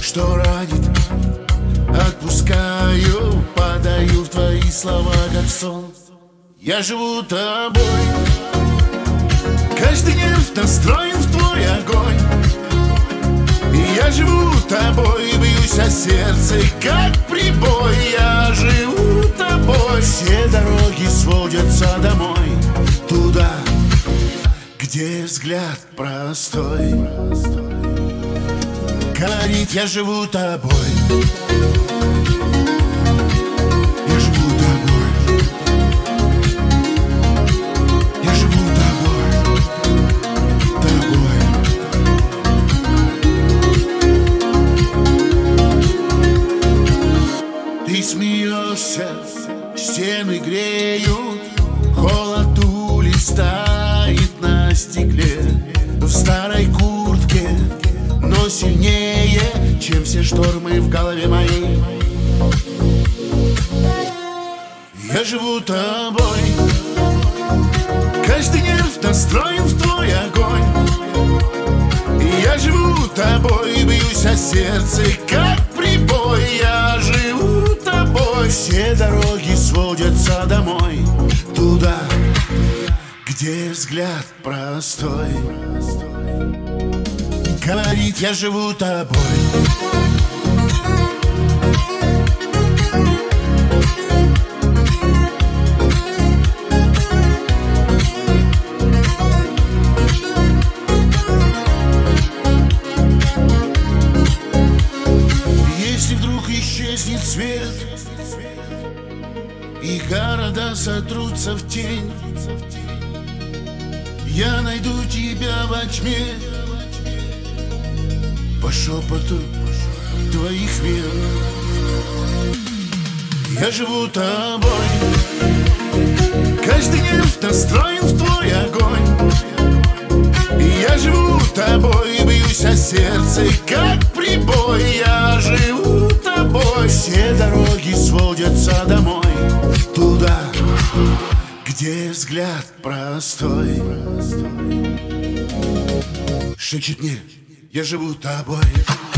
что ранит. Отпускаю, падаю в твои слова, как сон. Я живу тобой, каждый нерв настроен в твой огонь. И я живу тобой, бьюсь о сердце, как прибой. Я живу тобой, все дороги сводятся домой, туда, где взгляд простой. Говорит, я живу тобой. Я живу тобой. Я живу тобой. Тобой. Ты смеешься, стены греют, холод улистает на стекле. В старой куртке, но сильнее, чем все штормы в голове моей. Я живу тобой, каждый нерв настроен в твой огонь. И я живу тобой, бьюсь о сердце, как прибой. Я живу тобой, все дороги сводятся домой, туда, где взгляд простой. Говорит, я живу тобой. Если вдруг исчезнет свет и города сотрутся в тень, я найду тебя во тьме, по шепоту твоих вен. Я живу тобой, каждый нерв настроен в твой огонь. И я живу тобой, бьюсь о сердце, как прибой. Я живу тобой, все дороги сводятся домой, туда, где взгляд простой. Шепчет мне, я живу тобой.